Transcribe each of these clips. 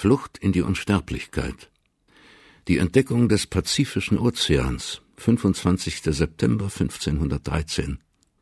Flucht in die Unsterblichkeit. Die Entdeckung des Pazifischen Ozeans, 25. September 1513.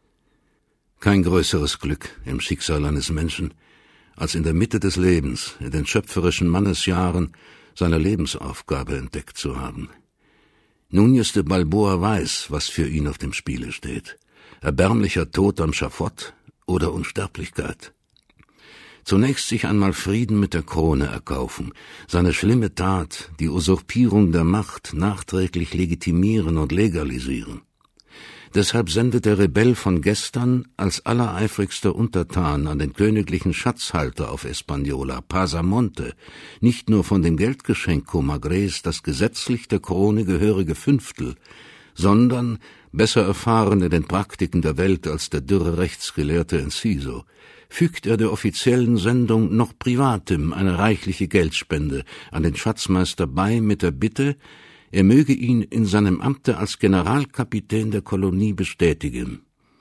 Kein größeres Glück im Schicksal eines Menschen, als in der Mitte des Lebens, in den schöpferischen Mannesjahren, seine Lebensaufgabe entdeckt zu haben. Núñez de Balboa weiß, was für ihn auf dem Spiele steht. Erbärmlicher Tod am Schafott oder Unsterblichkeit. Zunächst sich einmal Frieden mit der Krone erkaufen, seine schlimme Tat, die Usurpierung der Macht, nachträglich legitimieren und legalisieren. Deshalb sendet der Rebell von gestern als allereifrigster Untertan an den königlichen Schatzhalter auf Hispaniola, Pasamonte, nicht nur von dem Geldgeschenk Comagrés das gesetzlich der Krone gehörige Fünftel, sondern, besser erfahren in den Praktiken der Welt als der dürre Rechtsgelehrte Enciso, fügt er der offiziellen Sendung noch privatim eine reichliche Geldspende an den Schatzmeister bei mit der Bitte, er möge ihn in seinem Amte als Generalkapitän der Kolonie bestätigen.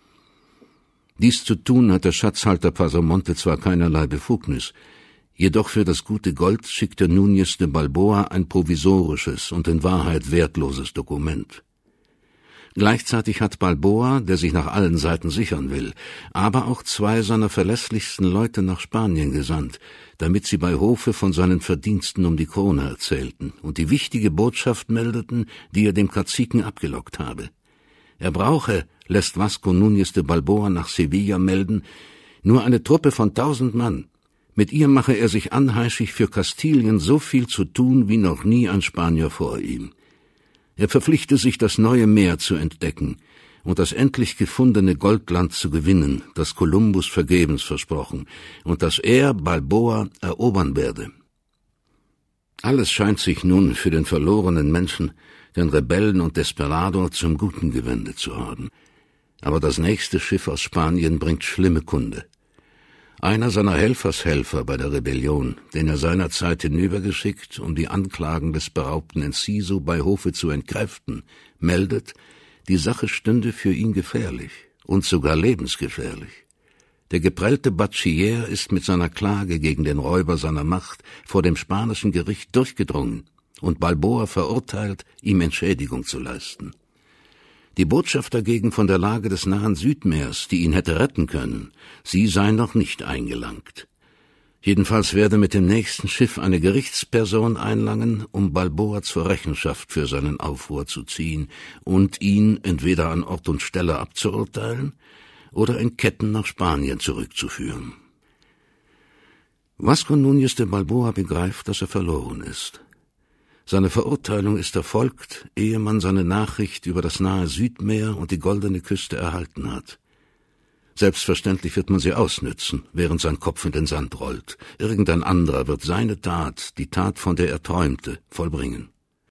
Dies zu tun hat der Schatzhalter Pasamonte zwar keinerlei Befugnis, jedoch für das gute Gold schickt der Núñez de Balboa ein provisorisches und in Wahrheit wertloses Dokument. Gleichzeitig hat Balboa, der sich nach allen Seiten sichern will, aber auch 2 seiner verlässlichsten Leute nach Spanien gesandt, damit sie bei Hofe von seinen Verdiensten um die Krone erzählten und die wichtige Botschaft meldeten, die er dem Kaziken abgelockt habe. Er brauche, lässt Vasco Núñez de Balboa nach Sevilla melden, nur eine Truppe von 1000 Mann. Mit ihr mache er sich anheischig für Kastilien so viel zu tun wie noch nie ein Spanier vor ihm. Er verpflichte sich, das neue Meer zu entdecken und das endlich gefundene Goldland zu gewinnen, das Kolumbus vergebens versprochen, und das er, Balboa, erobern werde. Alles scheint sich nun für den verlorenen Menschen, den Rebellen und Desperado, zum Guten gewendet zu haben. Aber das nächste Schiff aus Spanien bringt schlimme Kunde. Einer seiner Helfershelfer bei der Rebellion, den er seinerzeit hinübergeschickt, um die Anklagen des beraubten Enciso bei Hofe zu entkräften, meldet, die Sache stünde für ihn gefährlich und sogar lebensgefährlich. Der geprellte Bachiller ist mit seiner Klage gegen den Räuber seiner Macht vor dem spanischen Gericht durchgedrungen und Balboa verurteilt, ihm Entschädigung zu leisten. Die Botschaft dagegen von der Lage des nahen Südmeers, die ihn hätte retten können, sie sei noch nicht eingelangt. Jedenfalls werde mit dem nächsten Schiff eine Gerichtsperson einlangen, um Balboa zur Rechenschaft für seinen Aufruhr zu ziehen und ihn entweder an Ort und Stelle abzuurteilen oder in Ketten nach Spanien zurückzuführen. Vasco Núñez de Balboa begreift, dass er verloren ist. Seine Verurteilung ist erfolgt, ehe man seine Nachricht über das nahe Südmeer und die goldene Küste erhalten hat. Selbstverständlich wird man sie ausnützen, während sein Kopf in den Sand rollt. Irgendein anderer wird seine Tat, die Tat, von der er träumte, vollbringen.